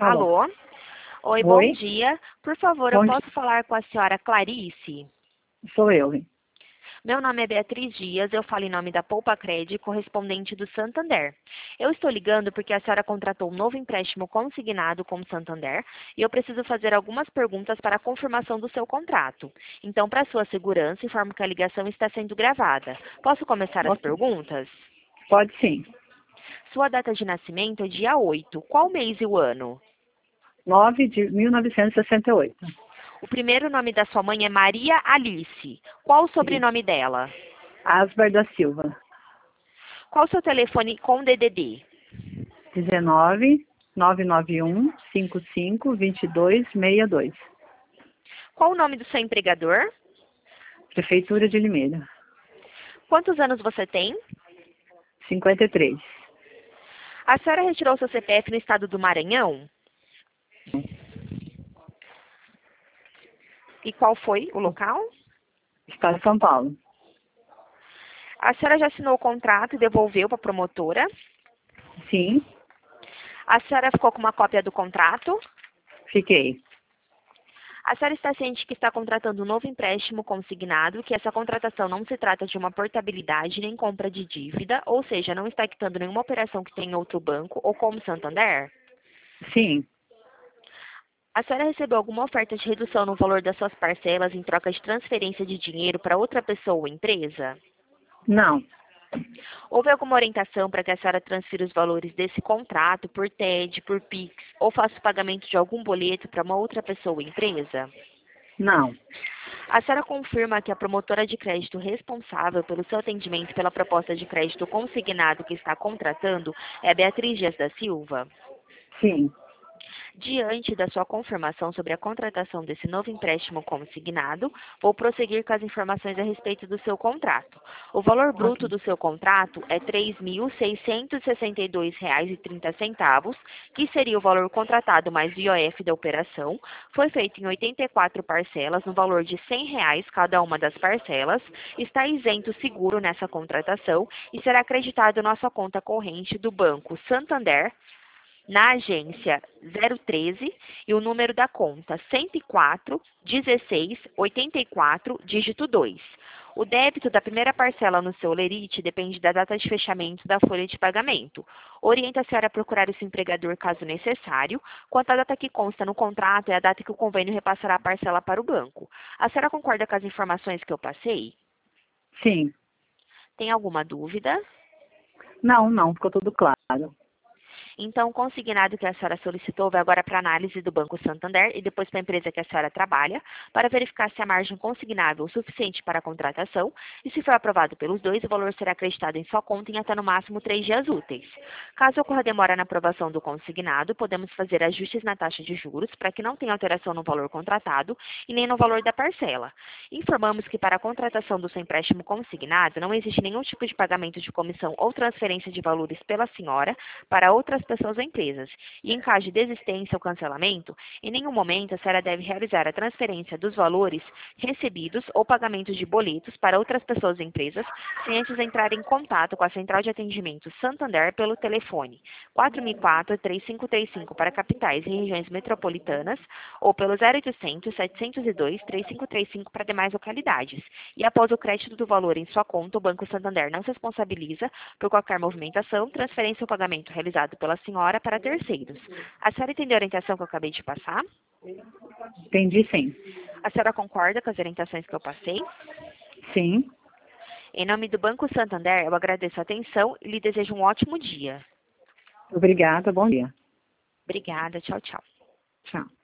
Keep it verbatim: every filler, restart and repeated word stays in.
Alô? Alô? Oi, bom Oi? dia. Por favor, eu Bom posso dia. falar com a senhora Clarice? Sou eu. hein? Meu nome é Beatriz Dias, eu falo em nome da Poupa Cred, correspondente do Santander. Eu estou ligando porque a senhora contratou um novo empréstimo consignado com o Santander e eu preciso fazer algumas perguntas para a confirmação do seu contrato. Então, para sua segurança, informo que a ligação está sendo gravada. Posso começar as Ok. perguntas? Pode sim. Sua data de nascimento é dia oito. Qual mês e o ano? nove de mil novecentos e sessenta e oito. O primeiro nome da sua mãe é Maria Alice. Qual o Isso. sobrenome dela? Asber da Silva. Qual o seu telefone com D D D? dezenove, nove nove um, cinco cinco, dois dois seis dois. Qual o nome do seu empregador? Prefeitura de Limeira. Quantos anos você tem? cinquenta e três. A senhora retirou seu C P F no estado do Maranhão? E qual foi o local? Estado de São Paulo. A senhora já assinou o contrato e devolveu para a promotora? Sim, A senhora ficou com uma cópia do contrato? fiquei. A senhora está ciente que está contratando um novo empréstimo consignado, que essa contratação não se trata de uma portabilidade nem compra de dívida, ou seja, não está quitando nenhuma operação que tem em outro banco ou como Santander? Sim, A senhora recebeu alguma oferta de redução no valor das suas parcelas em troca de transferência de dinheiro para outra pessoa ou empresa? não, Houve alguma orientação para que a senhora transfira os valores desse contrato por T E D, por Pix, ou faça o pagamento de algum boleto para uma outra pessoa ou empresa? não. A senhora confirma que a promotora de crédito responsável pelo seu atendimento pela proposta de crédito consignado que está contratando é a Beatriz Dias da Silva? Sim, Diante da sua confirmação sobre a contratação desse novo empréstimo consignado, vou prosseguir com as informações a respeito do seu contrato. O valor bruto ok. do seu contrato é três mil seiscentos e sessenta e dois reais e trinta centavos, que seria o valor contratado mais o I O F da operação. Foi feito em oitenta e quatro parcelas, no valor de cem reais cada uma das parcelas. Está isento seguro nessa contratação e será acreditado na sua conta corrente do Banco Santander, na agência zero treze e o número da conta cento e quatro, dezesseis, oitenta e quatro, dígito dois. O débito da primeira parcela no seu lerite depende da data de fechamento da folha de pagamento. Orienta a senhora a procurar o seu empregador caso necessário. Quanto à data que consta no contrato, é a data que o convênio repassará a parcela para o banco. A senhora concorda com as informações que eu passei? Sim. Tem alguma dúvida? Não, não, ficou tudo claro. Então, o consignado que a senhora solicitou vai agora para análise do Banco Santander e depois para a empresa que a senhora trabalha, para verificar se a margem consignável é o suficiente para a contratação e, se for aprovado pelos dois, o valor será acreditado em sua conta em até no máximo três dias úteis. Caso ocorra demora na aprovação do consignado, podemos fazer ajustes na taxa de juros para que não tenha alteração no valor contratado e nem no valor da parcela. Informamos que para a contratação do seu empréstimo consignado não existe nenhum tipo de pagamento de comissão ou transferência de valores pela senhora para outras pessoas ou empresas. E em caso de desistência ou cancelamento, em nenhum momento a senhora deve realizar a transferência dos valores recebidos ou pagamento de boletos para outras pessoas ou empresas sem antes entrar em contato com a Central de Atendimento Santander pelo telefone quatro mil e quatro, três cinco três cinco para capitais e regiões metropolitanas ou pelo zero oitocentos, setecentos e dois, três cinco três cinco para demais localidades. E após o crédito do valor em sua conta, o Banco Santander não se responsabiliza por qualquer movimentação, transferência ou pagamento realizado pela senhora para terceiros. A senhora entendeu a orientação que eu acabei de passar? Entendi, sim. A senhora concorda com as orientações que eu passei? Sim. Em nome do Banco Santander, eu agradeço a atenção e lhe desejo um ótimo dia. Obrigada, bom dia. Obrigada, tchau, tchau. Tchau.